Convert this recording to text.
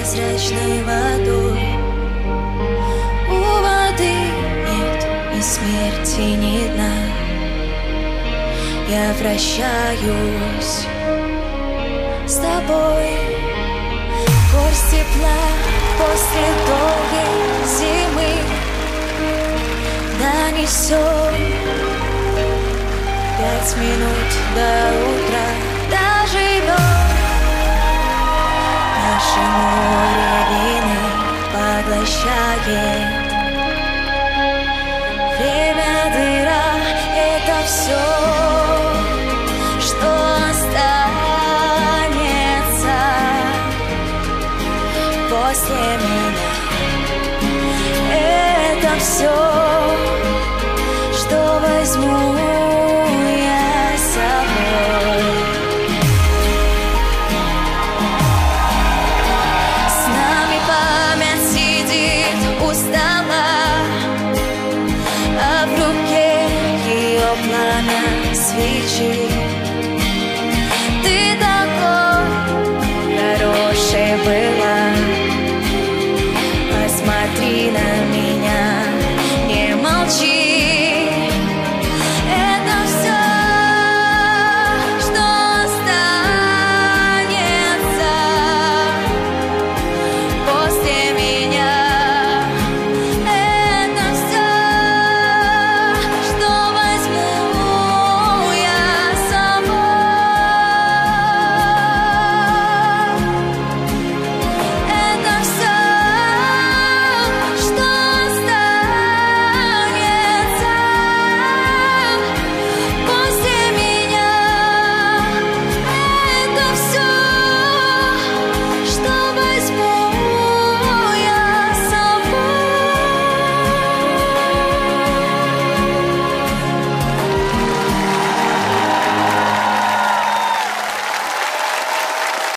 прозрачной водой. У воды нет ни смерти, ни дна. Я вращаюсь с тобой. Горсть тепла после долгой зимы донесет 5 минут до утра. Доживет наше море вины, поглощает время, дыра. Это все, что останется после меня. Это все, что возьму